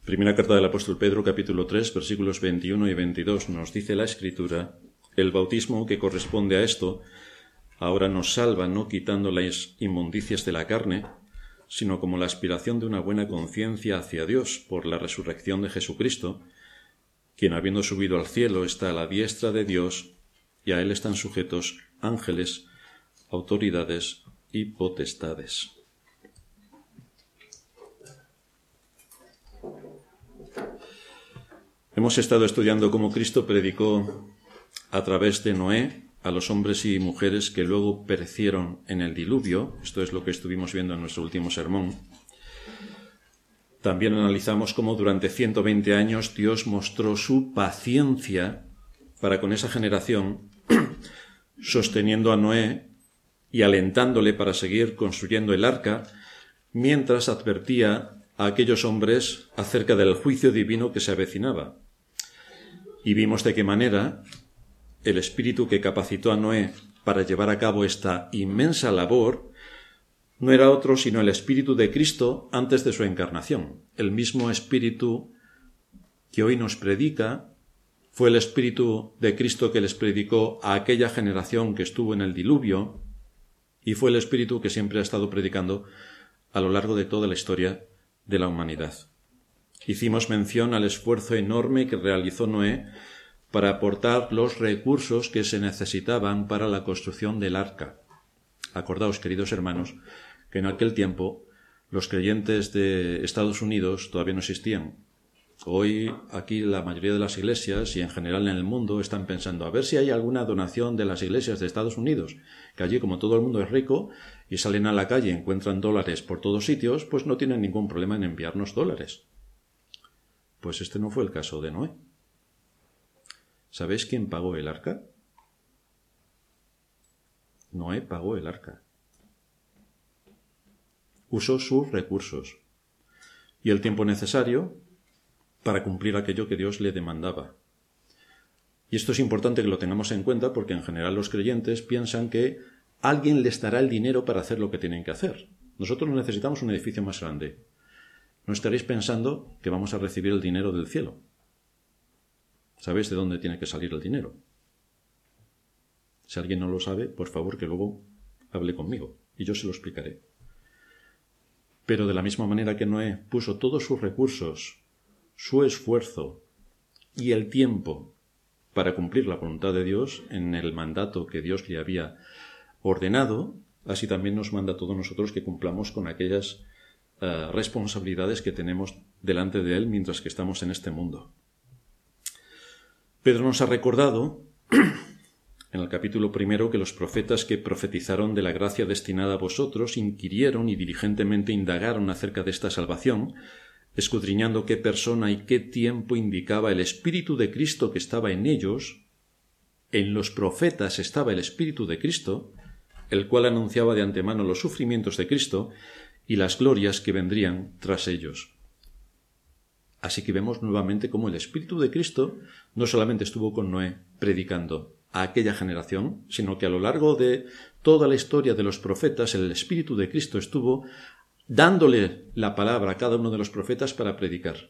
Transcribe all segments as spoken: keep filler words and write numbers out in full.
Primera carta del apóstol Pedro, capítulo tres, versículos veintiuno y veintidós, nos dice la Escritura: el bautismo que corresponde a esto ahora nos salva, no quitando las inmundicias de la carne, sino como la aspiración de una buena conciencia hacia Dios por la resurrección de Jesucristo, quien habiendo subido al cielo está a la diestra de Dios, y a él están sujetos ángeles, autoridades y potestades. Hemos estado estudiando cómo Cristo predicó a través de Noé a los hombres y mujeres que luego perecieron en el diluvio. Esto es lo que estuvimos viendo en nuestro último sermón. También analizamos cómo durante ciento veinte años Dios mostró su paciencia para con esa generación, sosteniendo a Noé y alentándole para seguir construyendo el arca, mientras advertía a aquellos hombres acerca del juicio divino que se avecinaba. Y vimos de qué manera el espíritu que capacitó a Noé para llevar a cabo esta inmensa labor no era otro sino el Espíritu de Cristo antes de su encarnación. El mismo Espíritu que hoy nos predica fue el Espíritu de Cristo que les predicó a aquella generación que estuvo en el diluvio, y fue el Espíritu que siempre ha estado predicando a lo largo de toda la historia de la humanidad. Hicimos mención al esfuerzo enorme que realizó Noé para aportar los recursos que se necesitaban para la construcción del arca. Acordaos, queridos hermanos, que en aquel tiempo los creyentes de Estados Unidos todavía no existían. Hoy aquí la mayoría de las iglesias y en general en el mundo están pensando a ver si hay alguna donación de las iglesias de Estados Unidos, que allí como todo el mundo es rico y salen a la calle y encuentran dólares por todos sitios, pues no tienen ningún problema en enviarnos dólares. Pues este no fue el caso de Noé. ¿Sabéis quién pagó el arca? Noé pagó el arca. Usó sus recursos y el tiempo necesario para cumplir aquello que Dios le demandaba. Y esto es importante que lo tengamos en cuenta porque en general los creyentes piensan que alguien les dará el dinero para hacer lo que tienen que hacer. Nosotros necesitamos un edificio más grande. No estaréis pensando que vamos a recibir el dinero del cielo. ¿Sabéis de dónde tiene que salir el dinero? Si alguien no lo sabe, por favor que luego hable conmigo y yo se lo explicaré. Pero de la misma manera que Noé puso todos sus recursos, su esfuerzo y el tiempo para cumplir la voluntad de Dios en el mandato que Dios le había ordenado, así también nos manda a todos nosotros que cumplamos con aquellas uh, responsabilidades que tenemos delante de Él mientras que estamos en este mundo. Pedro nos ha recordado en el capítulo primero que los profetas que profetizaron de la gracia destinada a vosotros inquirieron y diligentemente indagaron acerca de esta salvación, escudriñando qué persona y qué tiempo indicaba el Espíritu de Cristo que estaba en ellos. En los profetas estaba el Espíritu de Cristo, el cual anunciaba de antemano los sufrimientos de Cristo y las glorias que vendrían tras ellos. Así que vemos nuevamente cómo el Espíritu de Cristo no solamente estuvo con Noé predicando a aquella generación, sino que a lo largo de toda la historia de los profetas el Espíritu de Cristo estuvo dándole la palabra a cada uno de los profetas para predicar.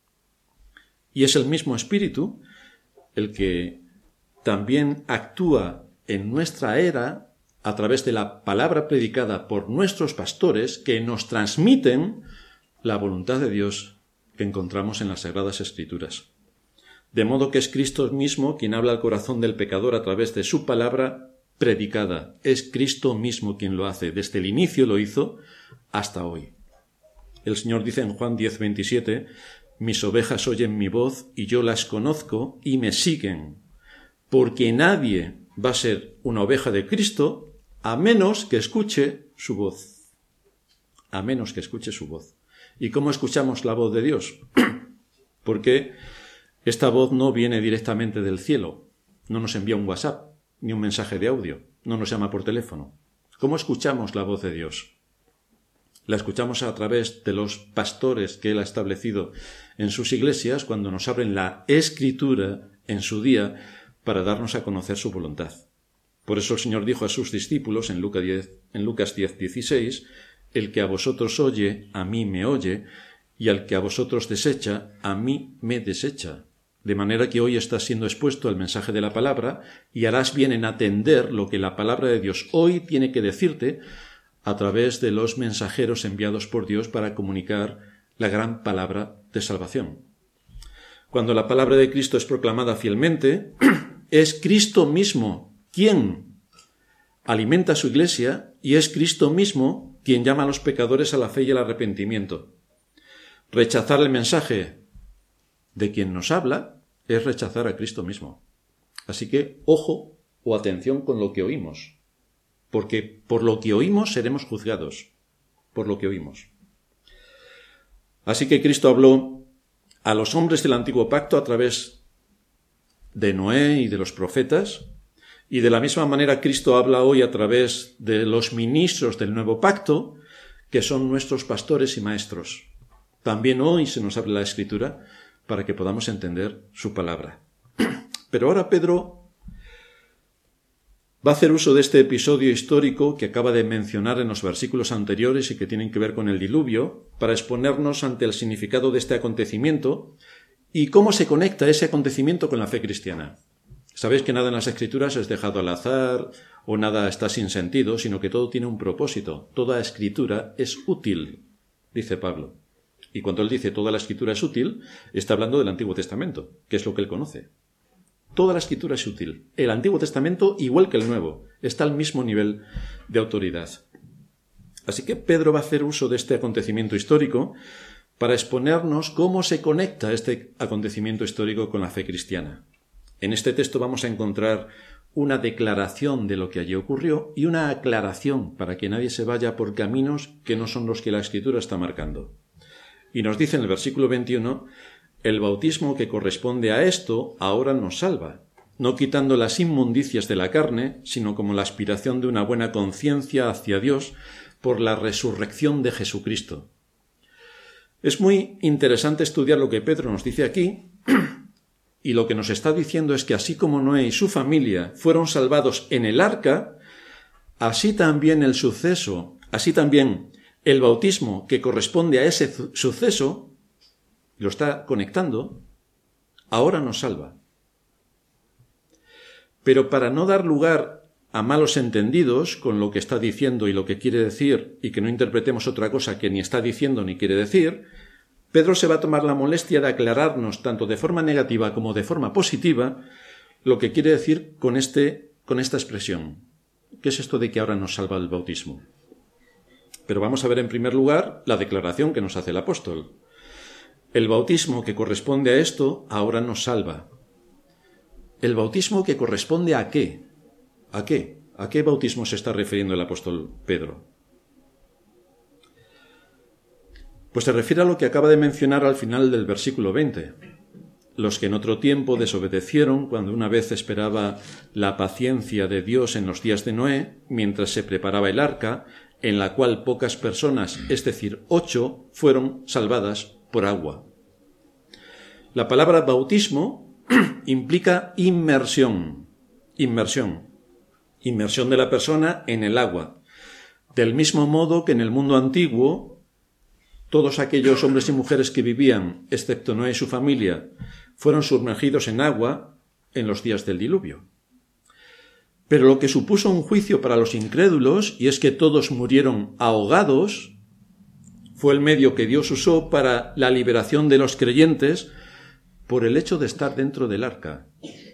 Y es el mismo Espíritu el que también actúa en nuestra era a través de la palabra predicada por nuestros pastores que nos transmiten la voluntad de Dios que encontramos en las Sagradas Escrituras. De modo que es Cristo mismo quien habla al corazón del pecador a través de su palabra predicada. Es Cristo mismo quien lo hace. Desde el inicio lo hizo hasta hoy. El Señor dice en Juan diez veintisiete: mis ovejas oyen mi voz y yo las conozco y me siguen, porque nadie va a ser una oveja de Cristo a menos que escuche su voz. A menos que escuche su voz. ¿Y cómo escuchamos la voz de Dios? Porque esta voz no viene directamente del cielo, no nos envía un WhatsApp, ni un mensaje de audio, no nos llama por teléfono. ¿Cómo escuchamos la voz de Dios? La escuchamos a través de los pastores que Él ha establecido en sus iglesias cuando nos abren la Escritura en su día para darnos a conocer su voluntad. Por eso el Señor dijo a sus discípulos en Lucas diez, en Lucas diez dieciséis: el que a vosotros oye, a mí me oye, y al que a vosotros desecha, a mí me desecha. De manera que hoy estás siendo expuesto al mensaje de la palabra y harás bien en atender lo que la palabra de Dios hoy tiene que decirte a través de los mensajeros enviados por Dios para comunicar la gran palabra de salvación. Cuando la palabra de Cristo es proclamada fielmente, es Cristo mismo quien alimenta a su iglesia y es Cristo mismo quien llama a los pecadores a la fe y al arrepentimiento. Rechazar el mensaje de quien nos habla es rechazar a Cristo mismo. Así que ojo o atención con lo que oímos, porque por lo que oímos seremos juzgados, por lo que oímos. Así que Cristo habló a los hombres del antiguo pacto a través de Noé y de los profetas, y de la misma manera Cristo habla hoy a través de los ministros del nuevo pacto, que son nuestros pastores y maestros. También hoy se nos abre la Escritura para que podamos entender su palabra. Pero ahora Pedro va a hacer uso de este episodio histórico que acaba de mencionar en los versículos anteriores y que tienen que ver con el diluvio, para exponernos ante el significado de este acontecimiento y cómo se conecta ese acontecimiento con la fe cristiana. Sabéis que nada en las Escrituras es dejado al azar o nada está sin sentido, sino que todo tiene un propósito. Toda Escritura es útil, dice Pablo. Y cuando él dice toda la Escritura es útil, está hablando del Antiguo Testamento, que es lo que él conoce. Toda la Escritura es útil. El Antiguo Testamento, igual que el Nuevo, está al mismo nivel de autoridad. Así que Pedro va a hacer uso de este acontecimiento histórico para exponernos cómo se conecta este acontecimiento histórico con la fe cristiana. En este texto vamos a encontrar una declaración de lo que allí ocurrió y una aclaración para que nadie se vaya por caminos que no son los que la Escritura está marcando. Y nos dice en el versículo veintiuno, el bautismo que corresponde a esto ahora nos salva, no quitando las inmundicias de la carne, sino como la aspiración de una buena conciencia hacia Dios por la resurrección de Jesucristo. Es muy interesante estudiar lo que Pedro nos dice aquí, y lo que nos está diciendo es que así como Noé y su familia fueron salvados en el arca, así también el suceso, así también el bautismo que corresponde a ese suceso, lo está conectando, ahora nos salva. Pero para no dar lugar a malos entendidos con lo que está diciendo y lo que quiere decir, y que no interpretemos otra cosa que ni está diciendo ni quiere decir, Pedro se va a tomar la molestia de aclararnos, tanto de forma negativa como de forma positiva, lo que quiere decir con, este, con esta expresión. ¿Qué es esto de que ahora nos salva el bautismo? Pero vamos a ver en primer lugar la declaración que nos hace el apóstol. El bautismo que corresponde a esto ahora nos salva. ¿El bautismo que corresponde a qué? ¿A qué? ¿A qué bautismo se está refiriendo el apóstol Pedro? Pues se refiere a lo que acaba de mencionar al final del versículo veinte. Los que en otro tiempo desobedecieron cuando una vez esperaba la paciencia de Dios en los días de Noé, mientras se preparaba el arca, en la cual pocas personas, es decir, ocho, fueron salvadas por agua. La palabra bautismo implica inmersión, inmersión, inmersión de la persona en el agua. Del mismo modo que en el mundo antiguo, todos aquellos hombres y mujeres que vivían, excepto Noé y su familia, fueron sumergidos en agua en los días del diluvio. Pero lo que supuso un juicio para los incrédulos, y es que todos murieron ahogados, fue el medio que Dios usó para la liberación de los creyentes por el hecho de estar dentro del arca.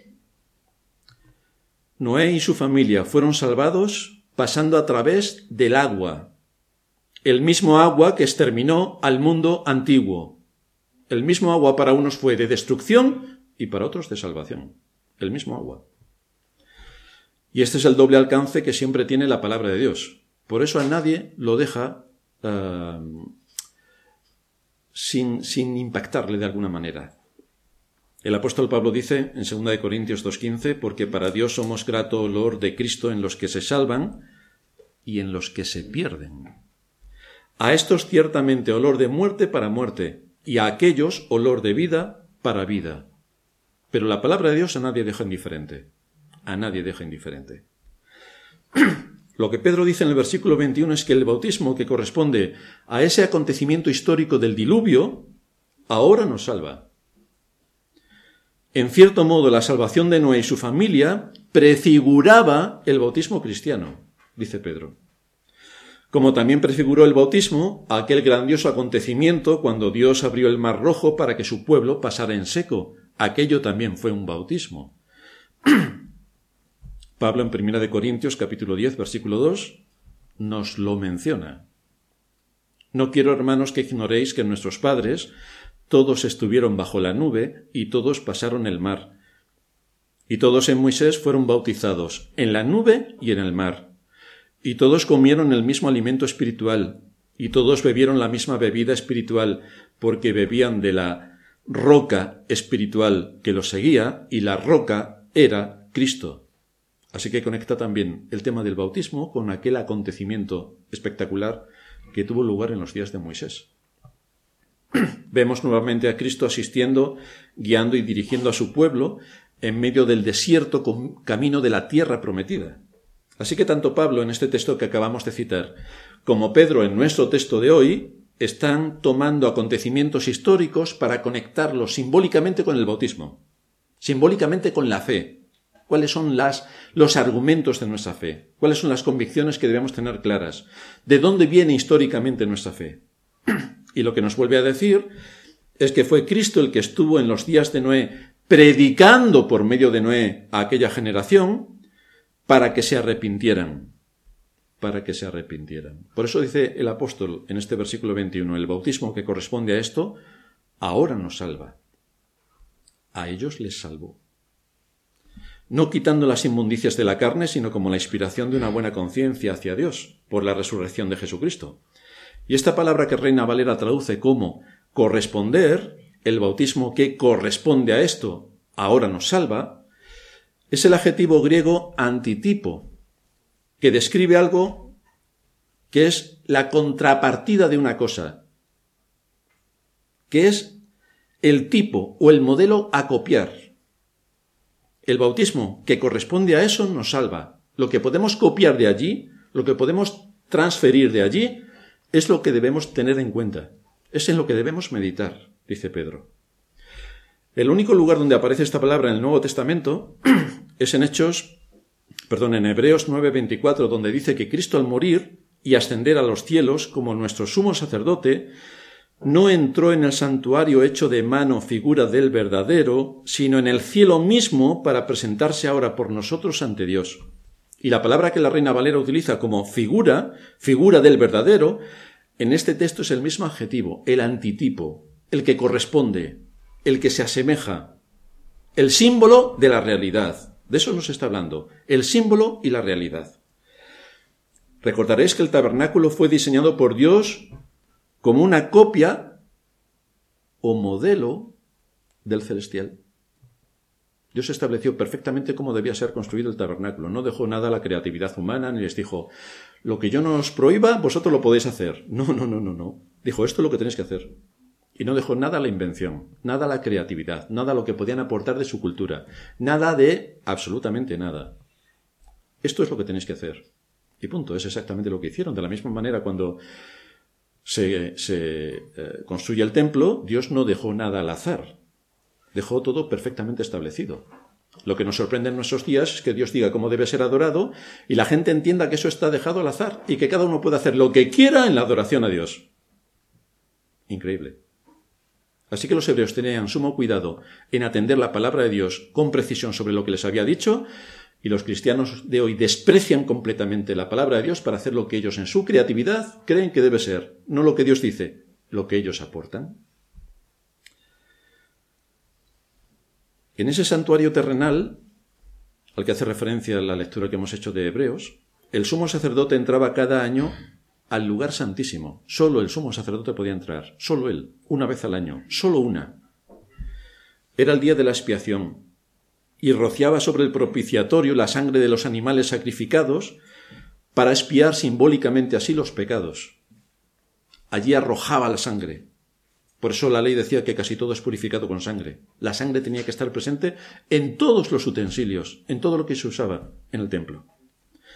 Noé y su familia fueron salvados pasando a través del agua, el mismo agua que exterminó al mundo antiguo. El mismo agua para unos fue de destrucción y para otros de salvación. El mismo agua. Y este es el doble alcance que siempre tiene la palabra de Dios. Por eso a nadie lo deja uh, sin, sin impactarle de alguna manera. El apóstol Pablo dice en segunda de Corintios dos quince, porque para Dios somos grato olor de Cristo en los que se salvan y en los que se pierden. A estos ciertamente olor de muerte para muerte, y a aquellos olor de vida para vida. Pero la palabra de Dios a nadie deja indiferente. A nadie deja indiferente. Lo que Pedro dice en el versículo veintiuno es que el bautismo, que corresponde a ese acontecimiento histórico del diluvio, ahora nos salva. En cierto modo, la salvación de Noé y su familia prefiguraba el bautismo cristiano, dice Pedro. Como también prefiguró el bautismo aquel grandioso acontecimiento cuando Dios abrió el Mar Rojo para que su pueblo pasara en seco. Aquello también fue un bautismo. Pablo en primera de Corintios capítulo diez versículo dos nos lo menciona. No quiero, hermanos, que ignoréis que nuestros padres todos estuvieron bajo la nube y todos pasaron el mar. Y todos en Moisés fueron bautizados en la nube y en el mar. Y todos comieron el mismo alimento espiritual, y todos bebieron la misma bebida espiritual, porque bebían de la roca espiritual que los seguía, y la roca era Cristo. Así que conecta también el tema del bautismo con aquel acontecimiento espectacular que tuvo lugar en los días de Moisés. Vemos nuevamente a Cristo asistiendo, guiando y dirigiendo a su pueblo en medio del desierto camino de la tierra prometida. Así que tanto Pablo en este texto que acabamos de citar, como Pedro en nuestro texto de hoy, están tomando acontecimientos históricos para conectarlos simbólicamente con el bautismo, simbólicamente con la fe. ¿Cuáles son las, los argumentos de nuestra fe? ¿Cuáles son las convicciones que debemos tener claras? ¿De dónde viene históricamente nuestra fe? Y lo que nos vuelve a decir es que fue Cristo el que estuvo en los días de Noé predicando por medio de Noé a aquella generación para que se arrepintieran, para que se arrepintieran. Por eso dice el apóstol en este versículo veintiuno, el bautismo que corresponde a esto, ahora nos salva. A ellos les salvó. No quitando las inmundicias de la carne, sino como la inspiración de una buena conciencia hacia Dios, por la resurrección de Jesucristo. Y esta palabra que Reina Valera traduce como corresponder, el bautismo que corresponde a esto, ahora nos salva, es el adjetivo griego antitipo, que describe algo que es la contrapartida de una cosa, que es el tipo o el modelo a copiar. El bautismo que corresponde a eso nos salva. Lo que podemos copiar de allí, lo que podemos transferir de allí, es lo que debemos tener en cuenta. Es en lo que debemos meditar, dice Pedro. El único lugar donde aparece esta palabra en el Nuevo Testamento es en Hechos, perdón, en Hebreos nueve veinticuatro, donde dice que Cristo al morir y ascender a los cielos como nuestro sumo sacerdote, no entró en el santuario hecho de mano figura del verdadero, sino en el cielo mismo para presentarse ahora por nosotros ante Dios. Y la palabra que la Reina Valera utiliza como figura, figura del verdadero, en este texto es el mismo adjetivo, el antitipo, el que corresponde, el que se asemeja, el símbolo de la realidad. De eso nos está hablando, el símbolo y la realidad. Recordaréis que el tabernáculo fue diseñado por Dios como una copia o modelo del celestial. Dios estableció perfectamente cómo debía ser construido el tabernáculo. No dejó nada a la creatividad humana, ni les dijo, lo que yo no os prohíba, vosotros lo podéis hacer. No, no, no, no, no. Dijo, esto es lo que tenéis que hacer. Y no dejó nada a la invención, nada a la creatividad, nada a lo que podían aportar de su cultura, nada de absolutamente nada. Esto es lo que tenéis que hacer. Y punto, es exactamente lo que hicieron. De la misma manera, cuando se, se eh, construye el templo, Dios no dejó nada al azar. Dejó todo perfectamente establecido. Lo que nos sorprende en nuestros días es que Dios diga cómo debe ser adorado y la gente entienda que eso está dejado al azar y que cada uno puede hacer lo que quiera en la adoración a Dios. Increíble. Así que los hebreos tenían sumo cuidado en atender la palabra de Dios con precisión sobre lo que les había dicho, y los cristianos de hoy desprecian completamente la palabra de Dios para hacer lo que ellos en su creatividad creen que debe ser, no lo que Dios dice, lo que ellos aportan. En ese santuario terrenal, al que hace referencia la lectura que hemos hecho de Hebreos, el sumo sacerdote entraba cada año al lugar santísimo. Solo el sumo sacerdote podía entrar, solo él, una vez al año, solo una. Era el día de la expiación, y rociaba sobre el propiciatorio la sangre de los animales sacrificados para expiar simbólicamente así los pecados. Allí arrojaba la sangre. Por eso la ley decía que casi todo es purificado con sangre. La sangre tenía que estar presente en todos los utensilios, en todo lo que se usaba en el templo.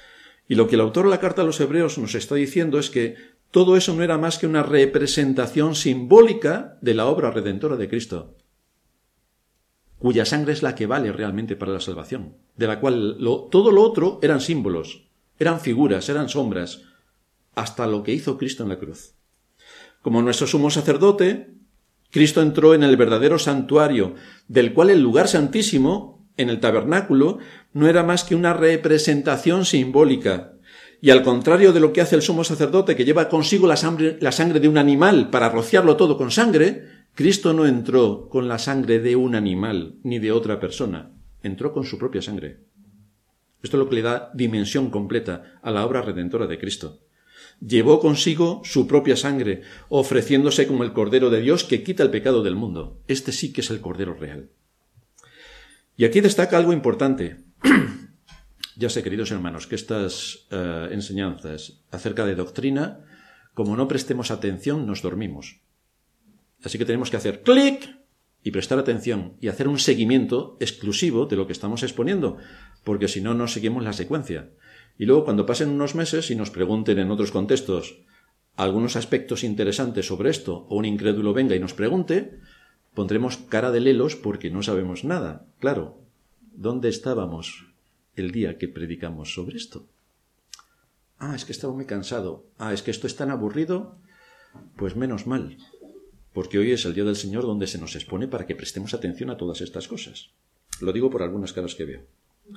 Y lo que el autor de la carta a los Hebreos nos está diciendo es que todo eso no era más que una representación simbólica de la obra redentora de Cristo, cuya sangre es la que vale realmente para la salvación, de la cual lo, todo lo otro eran símbolos, eran figuras, eran sombras, hasta lo que hizo Cristo en la cruz. Como nuestro sumo sacerdote, Cristo entró en el verdadero santuario, del cual el lugar santísimo, en el tabernáculo, no era más que una representación simbólica. Y al contrario de lo que hace el sumo sacerdote, que lleva consigo la sangre, la sangre de un animal para rociarlo todo con sangre, Cristo no entró con la sangre de un animal ni de otra persona, entró con su propia sangre. Esto es lo que le da dimensión completa a la obra redentora de Cristo. Llevó consigo su propia sangre, ofreciéndose como el Cordero de Dios que quita el pecado del mundo. Este sí que es el Cordero real. Y aquí destaca algo importante. Ya sé, queridos hermanos, que estas uh, enseñanzas acerca de doctrina, como no prestemos atención, nos dormimos. Así que tenemos que hacer clic y prestar atención y hacer un seguimiento exclusivo de lo que estamos exponiendo, porque si no, no seguimos la secuencia. Y luego, cuando pasen unos meses y nos pregunten en otros contextos algunos aspectos interesantes sobre esto, o un incrédulo venga y nos pregunte, pondremos cara de lelos porque no sabemos nada. Claro, ¿dónde estábamos el día que predicamos sobre esto? Ah, es que estaba muy cansado. Ah, es que esto es tan aburrido. Pues menos mal, porque hoy es el día del Señor donde se nos expone para que prestemos atención a todas estas cosas. Lo digo por algunas caras que veo.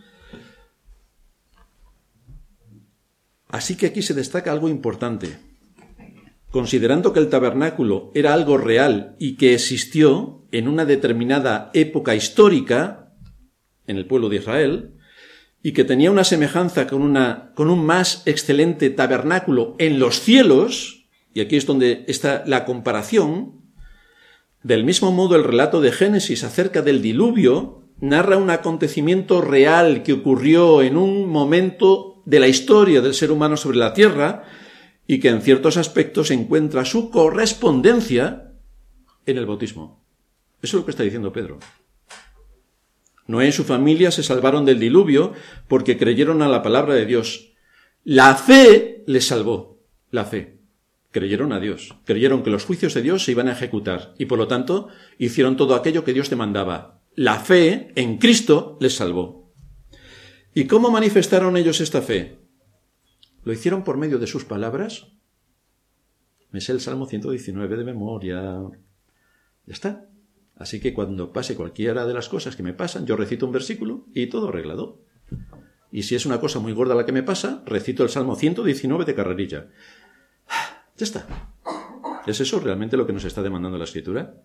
Así que aquí se destaca algo importante. Considerando que el tabernáculo era algo real y que existió en una determinada época histórica en el pueblo de Israel, y que tenía una semejanza con, una, con un más excelente tabernáculo en los cielos, y aquí es donde está la comparación, del mismo modo el relato de Génesis acerca del diluvio narra un acontecimiento real que ocurrió en un momento de la historia del ser humano sobre la tierra y que en ciertos aspectos encuentra su correspondencia en el bautismo. Eso es lo que está diciendo Pedro. Noé y su familia se salvaron del diluvio porque creyeron a la palabra de Dios. La fe les salvó, la fe. Creyeron a Dios, creyeron que los juicios de Dios se iban a ejecutar y por lo tanto hicieron todo aquello que Dios demandaba. La fe en Cristo les salvó. ¿Y cómo manifestaron ellos esta fe? ¿Lo hicieron por medio de sus palabras? Me sé el Salmo ciento diecinueve de memoria. Ya está. Así que cuando pase cualquiera de las cosas que me pasan, yo recito un versículo y todo arreglado. Y si es una cosa muy gorda la que me pasa, recito el Salmo ciento diecinueve de carrerilla. Ya está. ¿Es eso realmente lo que nos está demandando la Escritura?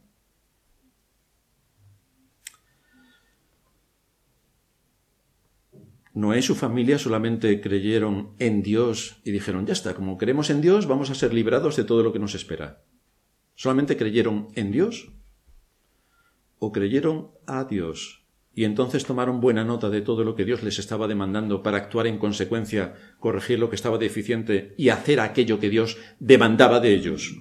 Noé y su familia solamente creyeron en Dios y dijeron, ya está, como creemos en Dios, vamos a ser librados de todo lo que nos espera. ¿Solamente creyeron en Dios? ¿O creyeron a Dios? Y entonces tomaron buena nota de todo lo que Dios les estaba demandando para actuar en consecuencia, corregir lo que estaba deficiente y hacer aquello que Dios demandaba de ellos.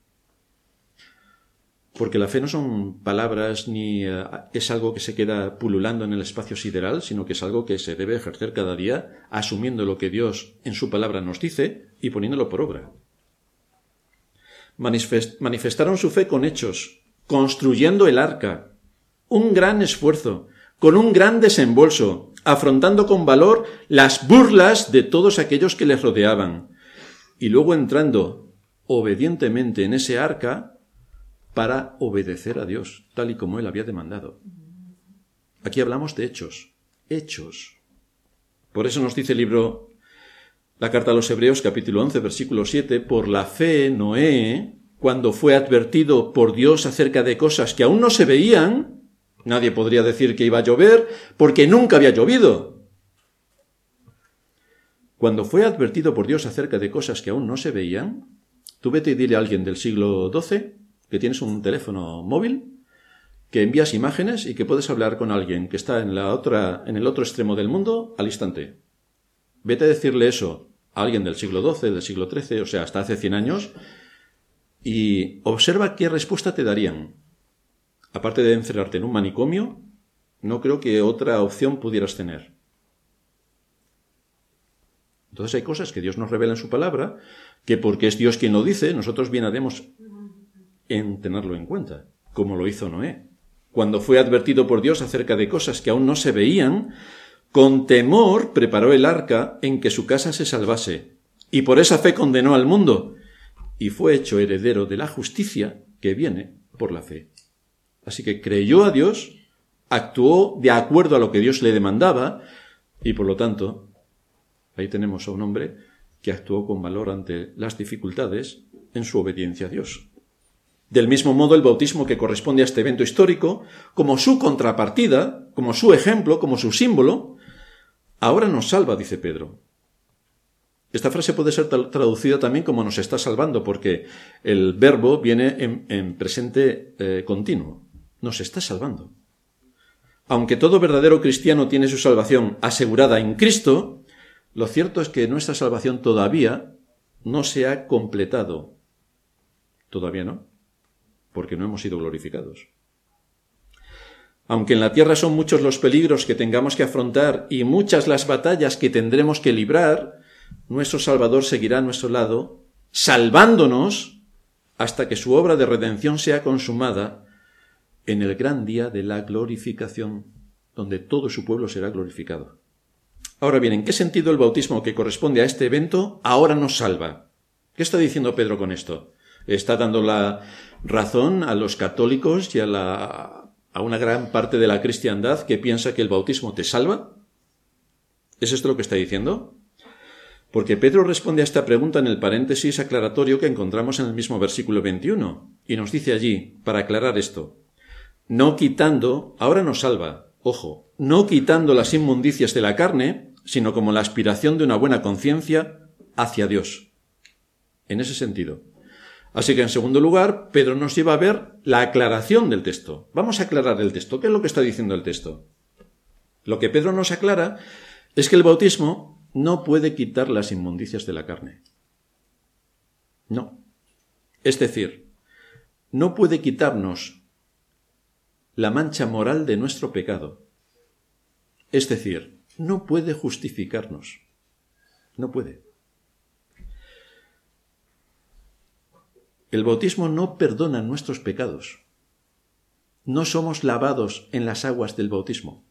Porque la fe no son palabras ni uh, es algo que se queda pululando en el espacio sideral, sino que es algo que se debe ejercer cada día, asumiendo lo que Dios en su palabra nos dice y poniéndolo por obra. Manifest- manifestaron su fe con hechos, construyendo el arca, un gran esfuerzo, con un gran desembolso, afrontando con valor las burlas de todos aquellos que les rodeaban, y luego entrando obedientemente en ese arca para obedecer a Dios, tal y como Él había demandado. Aquí hablamos de hechos, hechos. Por eso nos dice el libro, la carta a los Hebreos, capítulo once, versículo siete, por la fe Noé, cuando fue advertido por Dios acerca de cosas que aún no se veían, nadie podría decir que iba a llover, porque nunca había llovido. Cuando fue advertido por Dios acerca de cosas que aún no se veían, tú vete y dile a alguien del siglo doce que tienes un teléfono móvil, que envías imágenes y que puedes hablar con alguien que está en la otra, en el otro extremo del mundo al instante. Vete a decirle eso a alguien del siglo doce, del siglo trece, o sea, hasta hace cien años, y observa qué respuesta te darían. Aparte de encerrarte en un manicomio, no creo que otra opción pudieras tener. Entonces hay cosas que Dios nos revela en su palabra, que porque es Dios quien lo dice, nosotros bien haremos en tenerlo en cuenta, como lo hizo Noé. Cuando fue advertido por Dios acerca de cosas que aún no se veían, con temor preparó el arca en que su casa se salvase, y por esa fe condenó al mundo, y fue hecho heredero de la justicia que viene por la fe. Así que creyó a Dios, actuó de acuerdo a lo que Dios le demandaba, y por lo tanto, ahí tenemos a un hombre que actuó con valor ante las dificultades en su obediencia a Dios. Del mismo modo, el bautismo que corresponde a este evento histórico, como su contrapartida, como su ejemplo, como su símbolo, ahora nos salva, dice Pedro. Esta frase puede ser traducida también como nos está salvando, porque el verbo viene en, en presente eh, continuo. Nos está salvando. Aunque todo verdadero cristiano tiene su salvación asegurada en Cristo, lo cierto es que nuestra salvación todavía no se ha completado. Todavía no, porque no hemos sido glorificados. Aunque en la tierra son muchos los peligros que tengamos que afrontar y muchas las batallas que tendremos que librar, nuestro Salvador seguirá a nuestro lado, salvándonos hasta que su obra de redención sea consumada en el gran día de la glorificación, donde todo su pueblo será glorificado. Ahora bien, ¿en qué sentido el bautismo que corresponde a este evento ahora nos salva? ¿Qué está diciendo Pedro con esto? ¿Está dando la razón a los católicos y a, la, a una gran parte de la cristiandad que piensa que el bautismo te salva? ¿Es esto lo que está diciendo? Porque Pedro responde a esta pregunta en el paréntesis aclaratorio que encontramos en el mismo versículo veintiuno, y nos dice allí, para aclarar esto, no quitando, ahora nos salva, ojo, no quitando las inmundicias de la carne, sino como la aspiración de una buena conciencia hacia Dios. En ese sentido. Así que, en segundo lugar, Pedro nos lleva a ver la aclaración del texto. Vamos a aclarar el texto. ¿Qué es lo que está diciendo el texto? Lo que Pedro nos aclara es que el bautismo no puede quitar las inmundicias de la carne. No. Es decir, no puede quitarnos la mancha moral de nuestro pecado. Es decir, no puede justificarnos. No puede. El bautismo no perdona nuestros pecados. No somos lavados en las aguas del bautismo.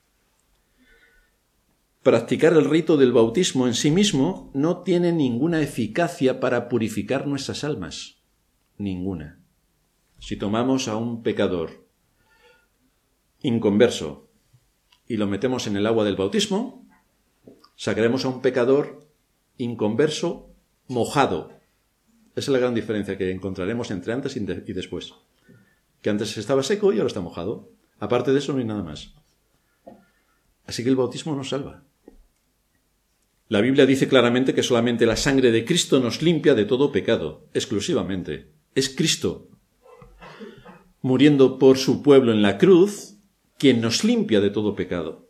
Practicar el rito del bautismo en sí mismo no tiene ninguna eficacia para purificar nuestras almas. Ninguna. Si tomamos a un pecador inconverso y lo metemos en el agua del bautismo, sacaremos a un pecador inconverso mojado. Esa es la gran diferencia que encontraremos entre antes y después. Que antes estaba seco y ahora está mojado. Aparte de eso no hay nada más. Así que el bautismo nos salva. La Biblia dice claramente que solamente la sangre de Cristo nos limpia de todo pecado, exclusivamente. Es Cristo, muriendo por su pueblo en la cruz, quien nos limpia de todo pecado.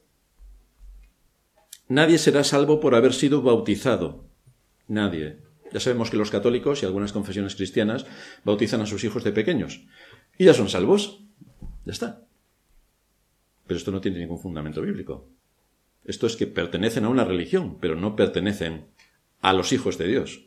Nadie será salvo por haber sido bautizado. Nadie. Ya sabemos que los católicos y algunas confesiones cristianas bautizan a sus hijos de pequeños. Y ya son salvos. Ya está. Pero esto no tiene ningún fundamento bíblico. Esto es que pertenecen a una religión, pero no pertenecen a los hijos de Dios.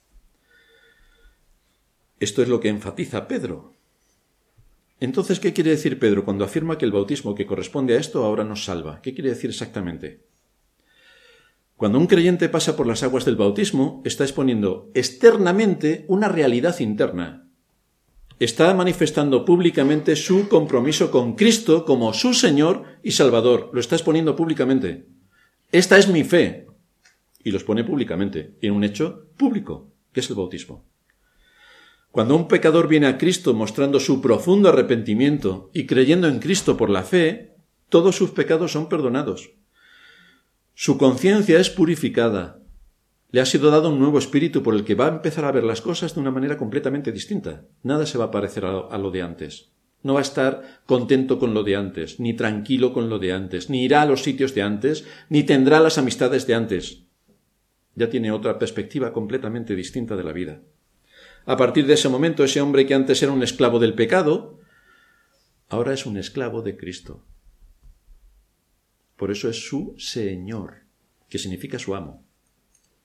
Esto es lo que enfatiza Pedro. Entonces, ¿qué quiere decir Pedro cuando afirma que el bautismo que corresponde a esto ahora nos salva? ¿Qué quiere decir exactamente? Cuando un creyente pasa por las aguas del bautismo, está exponiendo externamente una realidad interna. Está manifestando públicamente su compromiso con Cristo como su Señor y Salvador. Lo está exponiendo públicamente. Esta es mi fe. Y lo expone públicamente, en un hecho público, que es el bautismo. Cuando un pecador viene a Cristo mostrando su profundo arrepentimiento y creyendo en Cristo por la fe, todos sus pecados son perdonados. Su conciencia es purificada. Le ha sido dado un nuevo espíritu por el que va a empezar a ver las cosas de una manera completamente distinta. Nada se va a parecer a lo de antes. No va a estar contento con lo de antes, ni tranquilo con lo de antes, ni irá a los sitios de antes, ni tendrá las amistades de antes. Ya tiene otra perspectiva completamente distinta de la vida. A partir de ese momento, ese hombre que antes era un esclavo del pecado, ahora es un esclavo de Cristo. Por eso es su Señor, que significa su amo.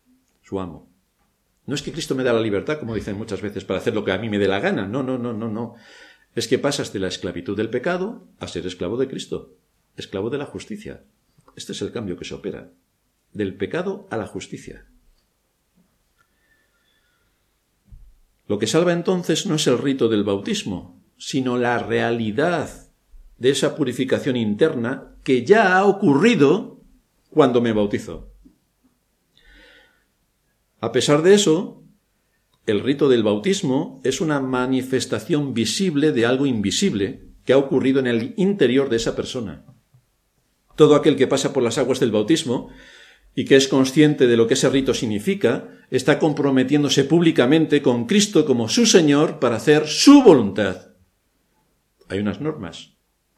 su amo. No es que Cristo me da la libertad, como dicen muchas veces, para hacer lo que a mí me dé la gana. No, no, no, no, no. Es que pasas de la esclavitud del pecado a ser esclavo de Cristo, esclavo de la justicia. Este es el cambio que se opera. Del pecado a la justicia. Lo que salva entonces no es el rito del bautismo, sino la realidad de esa purificación interna que ya ha ocurrido cuando me bautizo. A pesar de eso, el rito del bautismo es una manifestación visible de algo invisible que ha ocurrido en el interior de esa persona. Todo aquel que pasa por las aguas del bautismo y que es consciente de lo que ese rito significa, está comprometiéndose públicamente con Cristo como su Señor para hacer su voluntad. Hay unas normas,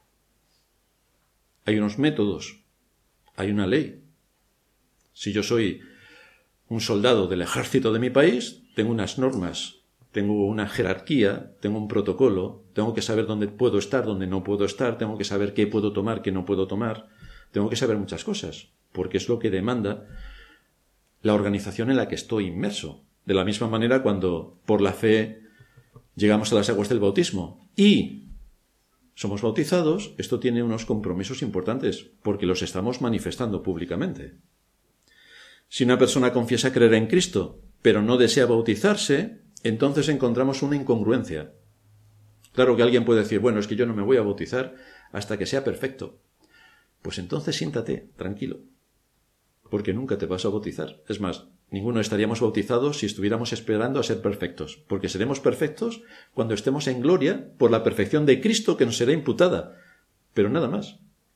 hay unos métodos, hay una ley. Si yo soy un soldado del ejército de mi país, tengo unas normas, tengo una jerarquía, tengo un protocolo, tengo que saber dónde puedo estar, dónde no puedo estar, tengo que saber qué puedo tomar, qué no puedo tomar, tengo que saber muchas cosas, porque es lo que demanda la organización en la que estoy inmerso. De la misma manera, cuando por la fe llegamos a las aguas del bautismo y somos bautizados, esto tiene unos compromisos importantes, porque los estamos manifestando públicamente. Si una persona confiesa creer en Cristo, pero no desea bautizarse, entonces encontramos una incongruencia. Claro que alguien puede decir, bueno, es que yo no me voy a bautizar hasta que sea perfecto. Pues entonces siéntate, tranquilo, porque nunca te vas a bautizar. Es más, ninguno estaríamos bautizados si estuviéramos esperando a ser perfectos, porque seremos perfectos cuando estemos en gloria por la perfección de Cristo que nos será imputada, pero nada más.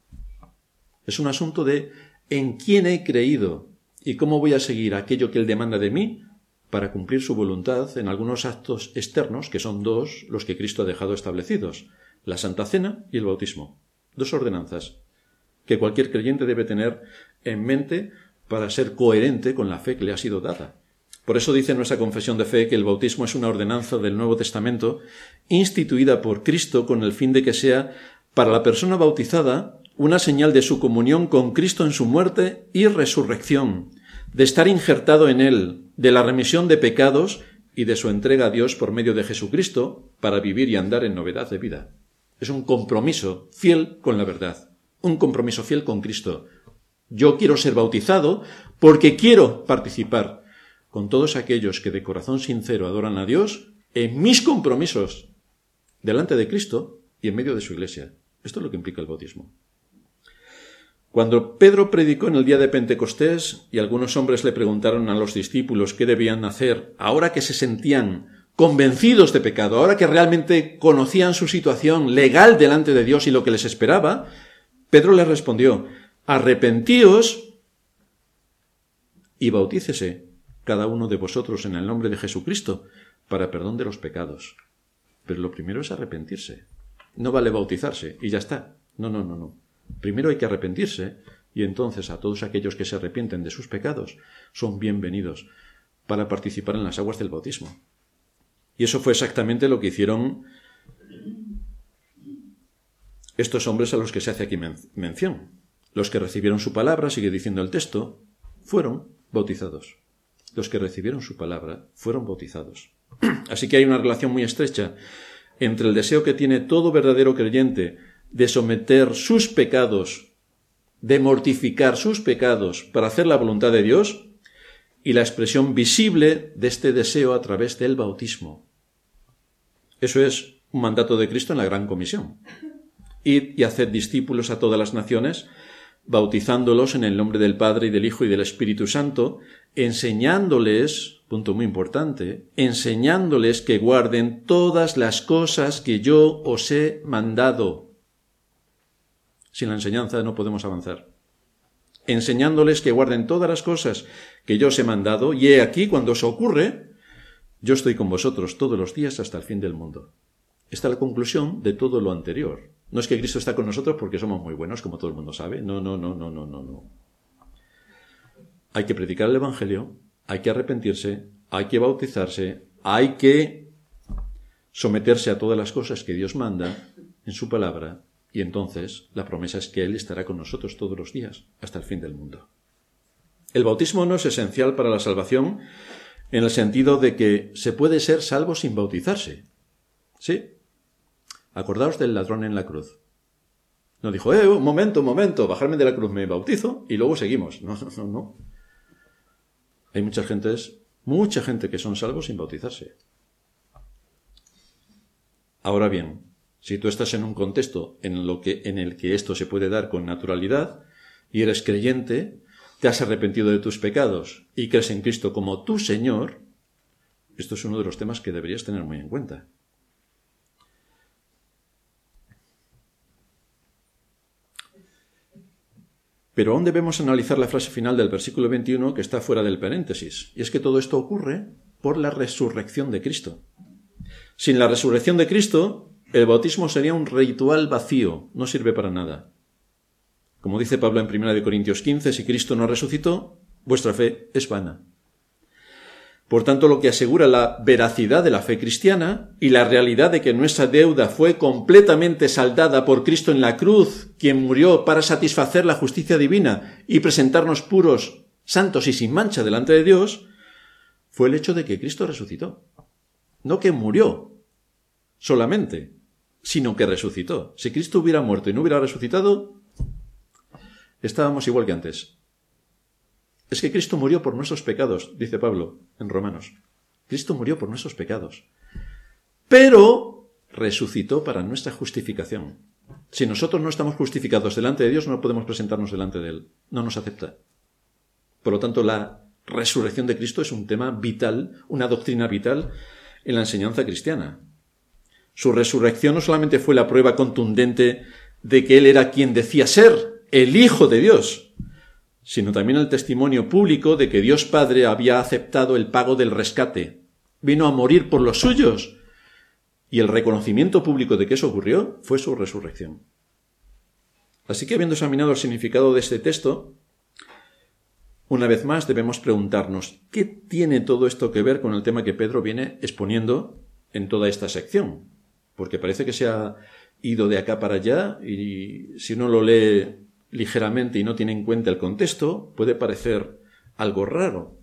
Es un asunto de en quién he creído y cómo voy a seguir aquello que Él demanda de mí para cumplir su voluntad en algunos actos externos, que son dos los que Cristo ha dejado establecidos, la Santa Cena y el bautismo. Dos ordenanzas que cualquier creyente debe tener en mente para ser coherente con la fe que le ha sido dada. Por eso dice nuestra confesión de fe que el bautismo es una ordenanza del Nuevo Testamento instituida por Cristo con el fin de que sea para la persona bautizada una señal de su comunión con Cristo en su muerte y resurrección, de estar injertado en Él, de la remisión de pecados y de su entrega a Dios por medio de Jesucristo para vivir y andar en novedad de vida. Es un compromiso fiel con la verdad, un compromiso fiel con Cristo. Yo quiero ser bautizado porque quiero participar con todos aquellos que de corazón sincero adoran a Dios en mis compromisos delante de Cristo y en medio de su iglesia. Esto es lo que implica el bautismo. Cuando Pedro predicó en el día de Pentecostés y algunos hombres le preguntaron a los discípulos qué debían hacer, ahora que se sentían convencidos de pecado, ahora que realmente conocían su situación legal delante de Dios y lo que les esperaba, Pedro les respondió, arrepentíos y bautícese cada uno de vosotros en el nombre de Jesucristo para perdón de los pecados. Pero lo primero es arrepentirse. No vale bautizarse y ya está. No, no, no, no. Primero hay que arrepentirse y entonces a todos aquellos que se arrepienten de sus pecados son bienvenidos para participar en las aguas del bautismo. Y eso fue exactamente lo que hicieron estos hombres a los que se hace aquí men- mención. Los que recibieron su palabra, sigue diciendo el texto, fueron bautizados. Los que recibieron su palabra fueron bautizados. Así que hay una relación muy estrecha entre el deseo que tiene todo verdadero creyente de someter sus pecados, de mortificar sus pecados para hacer la voluntad de Dios y la expresión visible de este deseo a través del bautismo. Eso es un mandato de Cristo en la Gran Comisión. Id y haced discípulos a todas las naciones, bautizándolos en el nombre del Padre y del Hijo y del Espíritu Santo, enseñándoles, punto muy importante, enseñándoles que guarden todas las cosas que yo os he mandado. Sin la enseñanza no podemos avanzar. Enseñándoles que guarden todas las cosas que yo os he mandado, y he aquí, cuando os ocurre, yo estoy con vosotros todos los días hasta el fin del mundo. Esta es la conclusión de todo lo anterior. No es que Cristo está con nosotros porque somos muy buenos, como todo el mundo sabe. No, no, no, no, no, no, no. Hay que predicar el Evangelio, hay que arrepentirse, hay que bautizarse, hay que someterse a todas las cosas que Dios manda en su palabra, y entonces la promesa es que Él estará con nosotros todos los días hasta el fin del mundo. El bautismo no es esencial para la salvación en el sentido de que se puede ser salvo sin bautizarse. ¿Sí? Acordaos del ladrón en la cruz. No dijo, eh, un momento, un momento, bajarme de la cruz, me bautizo y luego seguimos. No, no, no, no. Hay mucha gente, mucha gente que son salvos sin bautizarse. Ahora bien, si tú estás en un contexto en, lo que, en el que esto se puede dar con naturalidad y eres creyente, te has arrepentido de tus pecados y crees en Cristo como tu Señor, esto es uno de los temas que deberías tener muy en cuenta. Pero aún debemos analizar la frase final del versículo veintiuno que está fuera del paréntesis, y es que todo esto ocurre por la resurrección de Cristo. Sin la resurrección de Cristo, el bautismo sería un ritual vacío, no sirve para nada. Como dice Pablo en primera de Corintios quince, si Cristo no resucitó, vuestra fe es vana. Por tanto, lo que asegura la veracidad de la fe cristiana y la realidad de que nuestra deuda fue completamente saldada por Cristo en la cruz, quien murió para satisfacer la justicia divina y presentarnos puros, santos y sin mancha delante de Dios, fue el hecho de que Cristo resucitó. No que murió solamente, sino que resucitó. Si Cristo hubiera muerto y no hubiera resucitado, estábamos igual que antes. Es que Cristo murió por nuestros pecados, dice Pablo en Romanos. Cristo murió por nuestros pecados. Pero resucitó para nuestra justificación. Si nosotros no estamos justificados delante de Dios, no podemos presentarnos delante de Él. No nos acepta. Por lo tanto, la resurrección de Cristo es un tema vital, una doctrina vital en la enseñanza cristiana. Su resurrección no solamente fue la prueba contundente de que Él era quien decía ser, el Hijo de Dios, sino también el testimonio público de que Dios Padre había aceptado el pago del rescate, vino a morir por los suyos, y el reconocimiento público de que eso ocurrió fue su resurrección. Así que, habiendo examinado el significado de este texto, una vez más debemos preguntarnos, ¿qué tiene todo esto que ver con el tema que Pedro viene exponiendo en toda esta sección? Porque parece que se ha ido de acá para allá, y si uno lo lee ligeramente y no tiene en cuenta el contexto, puede parecer algo raro.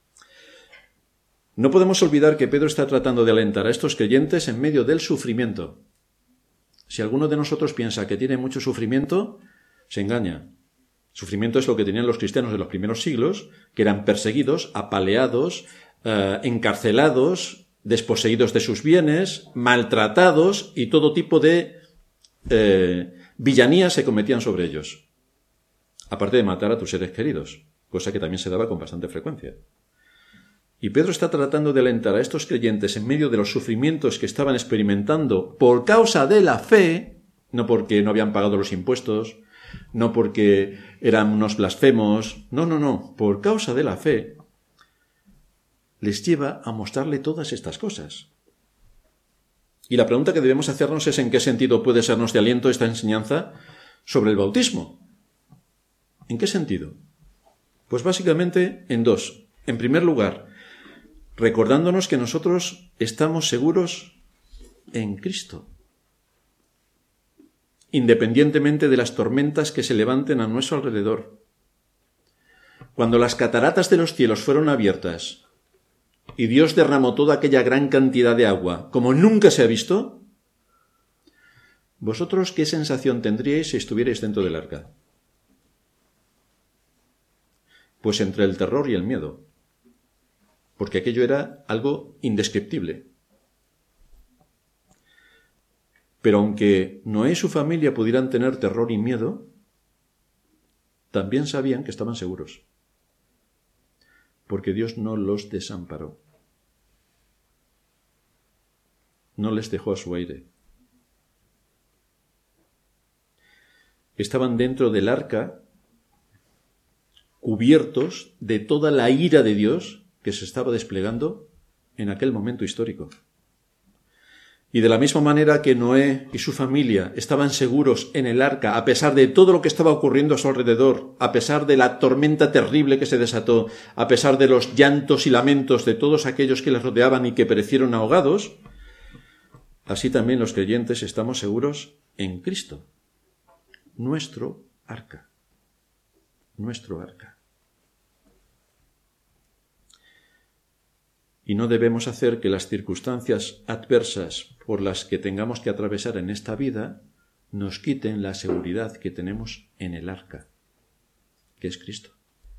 No podemos olvidar que Pedro está tratando de alentar a estos creyentes en medio del sufrimiento. Si alguno de nosotros piensa que tiene mucho sufrimiento, se engaña. Sufrimiento es lo que tenían los cristianos de los primeros siglos, que eran perseguidos, apaleados, eh, encarcelados, desposeídos de sus bienes, maltratados, y todo tipo de eh, villanías se cometían sobre ellos. Aparte de matar a tus seres queridos, cosa que también se daba con bastante frecuencia. Y Pedro está tratando de alentar a estos creyentes en medio de los sufrimientos que estaban experimentando por causa de la fe, no porque no habían pagado los impuestos, no porque eran unos blasfemos, no, no, no, por causa de la fe, les lleva a mostrarle todas estas cosas. Y la pregunta que debemos hacernos es en qué sentido puede sernos de aliento esta enseñanza sobre el bautismo. ¿En qué sentido? Pues básicamente en dos. En primer lugar, recordándonos que nosotros estamos seguros en Cristo, independientemente de las tormentas que se levanten a nuestro alrededor. Cuando las cataratas de los cielos fueron abiertas y Dios derramó toda aquella gran cantidad de agua como nunca se ha visto, ¿vosotros qué sensación tendríais si estuvierais dentro del arca? Pues entre el terror y el miedo, porque aquello era algo indescriptible. Pero aunque Noé y su familia pudieran tener terror y miedo, también sabían que estaban seguros, porque Dios no los desamparó, no les dejó a su aire. Estaban dentro del arca, cubiertos de toda la ira de Dios que se estaba desplegando en aquel momento histórico. Y de la misma manera que Noé y su familia estaban seguros en el arca, a pesar de todo lo que estaba ocurriendo a su alrededor, a pesar de la tormenta terrible que se desató, a pesar de los llantos y lamentos de todos aquellos que les rodeaban y que perecieron ahogados, así también los creyentes estamos seguros en Cristo, nuestro arca, nuestro arca. y no debemos hacer que las circunstancias adversas por las que tengamos que atravesar en esta vida nos quiten la seguridad que tenemos en el arca, que es Cristo.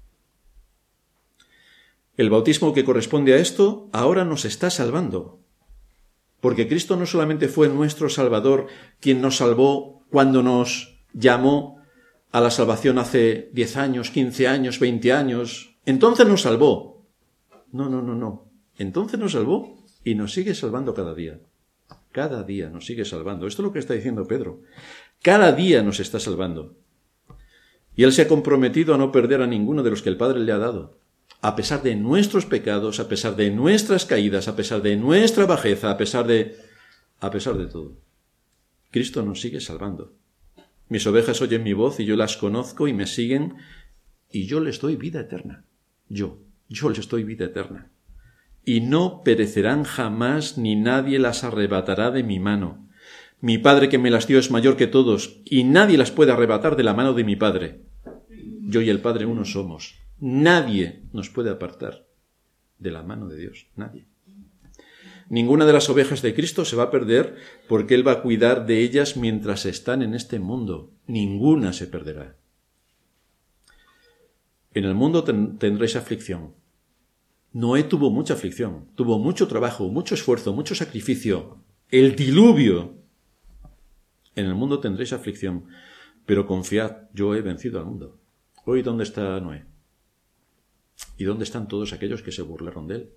El bautismo que corresponde a esto ahora nos está salvando, porque Cristo no solamente fue nuestro Salvador, quien nos salvó cuando nos llamó a la salvación hace diez años, quince años, veinte años, entonces nos salvó. No, no, no, no. Entonces nos salvó y nos sigue salvando cada día. Cada día nos sigue salvando. Esto es lo que está diciendo Pedro. Cada día nos está salvando. Y Él se ha comprometido a no perder a ninguno de los que el Padre le ha dado. A pesar de nuestros pecados, a pesar de nuestras caídas, a pesar de nuestra bajeza, a pesar de... a pesar de todo. Cristo nos sigue salvando. Mis ovejas oyen mi voz y yo las conozco y me siguen y yo les doy vida eterna. Yo, yo les doy vida eterna. Y no perecerán jamás ni nadie las arrebatará de mi mano. Mi Padre que me las dio es mayor que todos y nadie las puede arrebatar de la mano de mi Padre. Yo y el Padre uno somos. Nadie nos puede apartar de la mano de Dios. Nadie. Ninguna de las ovejas de Cristo se va a perder porque Él va a cuidar de ellas mientras están en este mundo. Ninguna se perderá. En el mundo ten- tendréis aflicción. Noé tuvo mucha aflicción, tuvo mucho trabajo, mucho esfuerzo, mucho sacrificio. El diluvio. En el mundo tendréis aflicción, pero confiad, yo he vencido al mundo. Hoy, ¿dónde está Noé? ¿Y dónde están todos aquellos que se burlaron de él?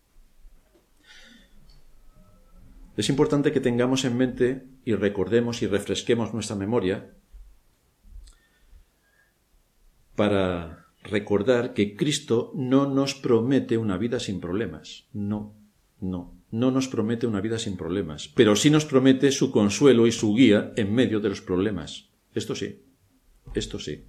Es importante que tengamos en mente y recordemos y refresquemos nuestra memoria para recordar que Cristo no nos promete una vida sin problemas. No, no, no nos promete una vida sin problemas, pero sí nos promete su consuelo y su guía en medio de los problemas. Esto sí, esto sí.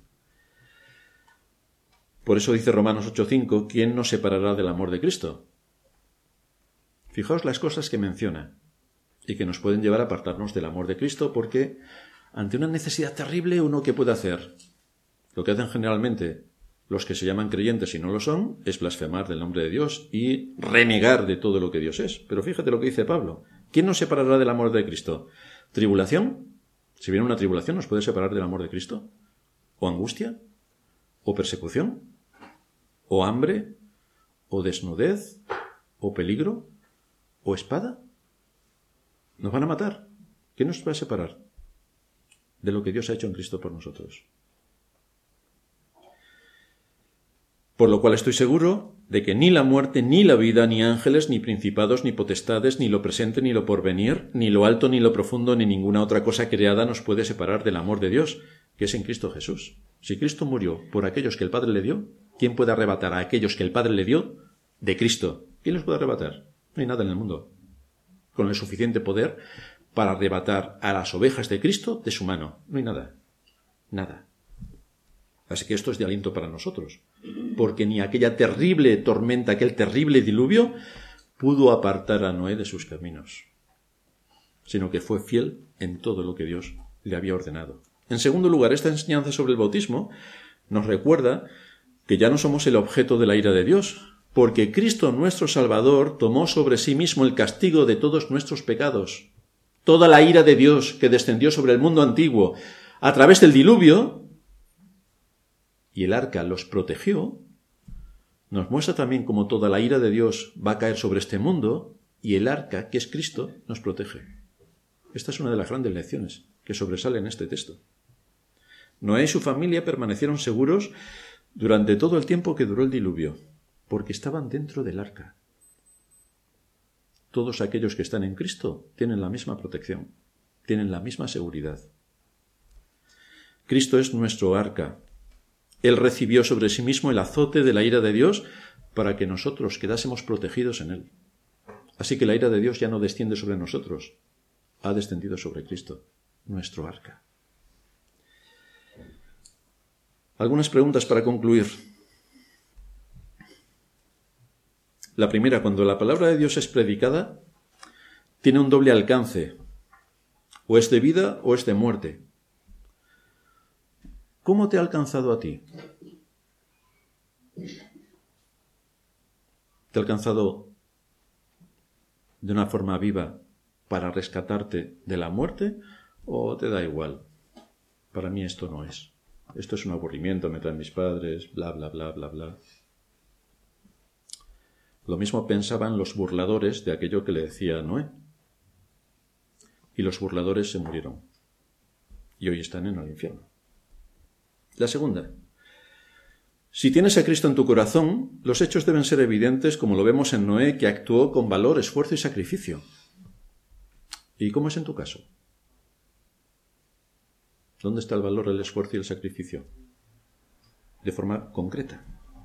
Por eso dice Romanos ocho cinco, ¿quién nos separará del amor de Cristo? Fijaos las cosas que menciona y que nos pueden llevar a apartarnos del amor de Cristo, porque ante una necesidad terrible, ¿uno qué puede hacer? Lo que hacen generalmente los que se llaman creyentes y no lo son es blasfemar del nombre de Dios y renegar de todo lo que Dios es. Pero fíjate lo que dice Pablo. ¿Quién nos separará del amor de Cristo? ¿Tribulación? Si viene una tribulación, ¿nos puede separar del amor de Cristo? ¿O angustia? ¿O persecución? ¿O hambre? ¿O desnudez? ¿O peligro? ¿O espada? ¿Nos van a matar? ¿Qué nos va a separar de lo que Dios ha hecho en Cristo por nosotros? Por lo cual estoy seguro de que ni la muerte, ni la vida, ni ángeles, ni principados, ni potestades, ni lo presente, ni lo porvenir, ni lo alto, ni lo profundo, ni ninguna otra cosa creada nos puede separar del amor de Dios, que es en Cristo Jesús. Si Cristo murió por aquellos que el Padre le dio, ¿quién puede arrebatar a aquellos que el Padre le dio de Cristo? ¿Quién los puede arrebatar? No hay nada en el mundo con el suficiente poder para arrebatar a las ovejas de Cristo de su mano. No hay nada. Nada. Así que esto es de aliento para nosotros, porque ni aquella terrible tormenta, aquel terrible diluvio, pudo apartar a Noé de sus caminos, sino que fue fiel en todo lo que Dios le había ordenado. En segundo lugar, esta enseñanza sobre el bautismo nos recuerda que ya no somos el objeto de la ira de Dios, porque Cristo nuestro Salvador tomó sobre sí mismo el castigo de todos nuestros pecados. Toda la ira de Dios que descendió sobre el mundo antiguo a través del diluvio, y el arca los protegió, nos muestra también cómo toda la ira de Dios va a caer sobre este mundo y el arca, que es Cristo, nos protege. Esta es una de las grandes lecciones que sobresale en este texto. Noé y su familia permanecieron seguros durante todo el tiempo que duró el diluvio, porque estaban dentro del arca. Todos aquellos que están en Cristo tienen la misma protección, tienen la misma seguridad. Cristo es nuestro arca. Él recibió sobre sí mismo el azote de la ira de Dios para que nosotros quedásemos protegidos en Él. Así que la ira de Dios ya no desciende sobre nosotros, ha descendido sobre Cristo, nuestro arca. Algunas preguntas para concluir. La primera, cuando la palabra de Dios es predicada, tiene un doble alcance. O es de vida o es de muerte. ¿Cómo te ha alcanzado a ti? ¿Te ha alcanzado de una forma viva para rescatarte de la muerte, o te da igual? Para mí esto no es. Esto es un aburrimiento, me traen mis padres, bla, bla, bla, bla, bla. Lo mismo pensaban los burladores de aquello que le decía Noé. Y los burladores se murieron. Y hoy están en el infierno. La segunda. Si tienes a Cristo en tu corazón, los hechos deben ser evidentes, como lo vemos en Noé, que actuó con valor, esfuerzo y sacrificio. ¿Y cómo es en tu caso? ¿Dónde está el valor, el esfuerzo y el sacrificio? De forma concreta.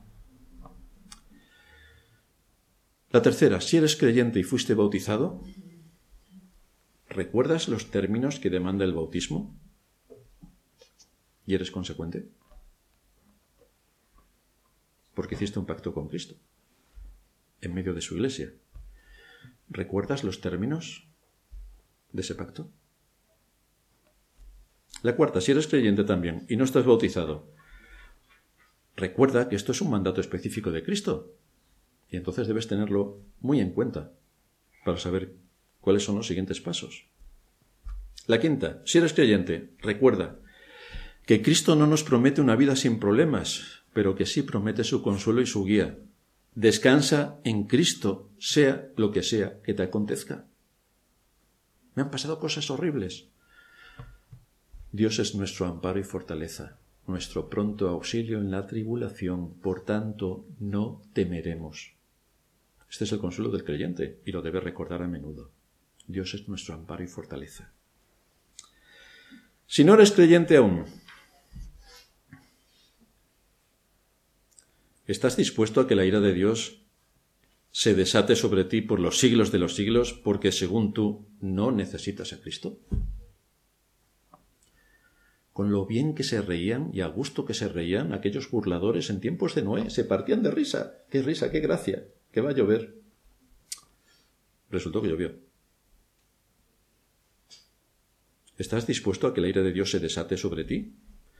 La tercera, si eres creyente y fuiste bautizado, ¿recuerdas los términos que demanda el bautismo? ¿Y eres consecuente? Porque hiciste un pacto con Cristo, en medio de su iglesia. ¿Recuerdas los términos de ese pacto? La cuarta, si eres creyente también y no estás bautizado, recuerda que esto es un mandato específico de Cristo. Y entonces debes tenerlo muy en cuenta para saber cuáles son los siguientes pasos. La quinta, si eres creyente, recuerda que Cristo no nos promete una vida sin problemas, pero que sí promete su consuelo y su guía. Descansa en Cristo, sea lo que sea que te acontezca. Me han pasado cosas horribles. Dios es nuestro amparo y fortaleza, nuestro pronto auxilio en la tribulación, por tanto no temeremos. Este es el consuelo del creyente y lo debe recordar a menudo. Dios es nuestro amparo y fortaleza. Si no eres creyente aún, ¿estás dispuesto a que la ira de Dios se desate sobre ti por los siglos de los siglos porque según tú no necesitas a Cristo? Con lo bien que se reían y a gusto que se reían aquellos burladores en tiempos de Noé, se partían de risa. ¡Qué risa, qué gracia! Que va a llover. Resultó que llovió. ¿Estás dispuesto a que la ira de Dios se desate sobre ti?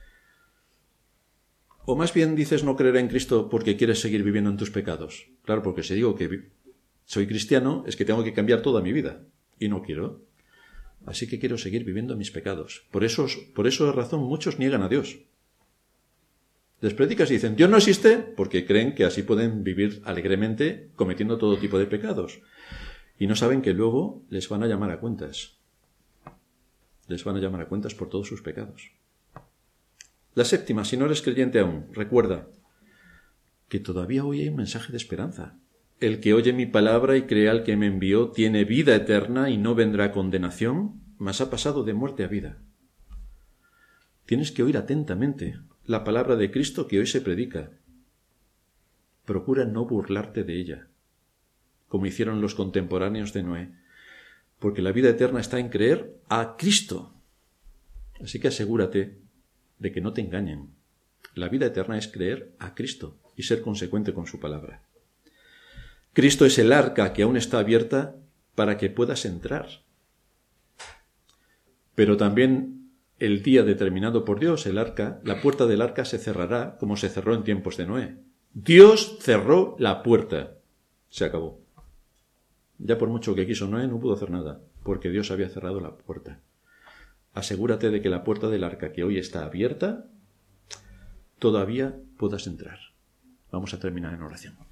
¿O más bien dices no creer en Cristo porque quieres seguir viviendo en tus pecados? Claro, porque si digo que soy cristiano es que tengo que cambiar toda mi vida. Y no quiero. Así que quiero seguir viviendo mis pecados. Por eso, por eso razón muchos niegan a Dios. Les predicas y dicen, Dios no existe, porque creen que así pueden vivir alegremente cometiendo todo tipo de pecados. Y no saben que luego les van a llamar a cuentas. Les van a llamar a cuentas por todos sus pecados. La séptima, si no eres creyente aún, recuerda que todavía hoy hay un mensaje de esperanza. El que oye mi palabra y crea al que me envió tiene vida eterna y no vendrá condenación, mas ha pasado de muerte a vida. Tienes que oír atentamente la palabra de Cristo que hoy se predica. Procura no burlarte de ella, como hicieron los contemporáneos de Noé, porque la vida eterna está en creer a Cristo. Así que asegúrate de que no te engañen. La vida eterna es creer a Cristo y ser consecuente con su palabra. Cristo es el arca que aún está abierta para que puedas entrar. Pero también el día determinado por Dios, el arca, la puerta del arca se cerrará como se cerró en tiempos de Noé. Dios cerró la puerta. Se acabó. Ya por mucho que quiso Noé no pudo hacer nada, porque Dios había cerrado la puerta. Asegúrate de que la puerta del arca que hoy está abierta, todavía puedas entrar. Vamos a terminar en oración.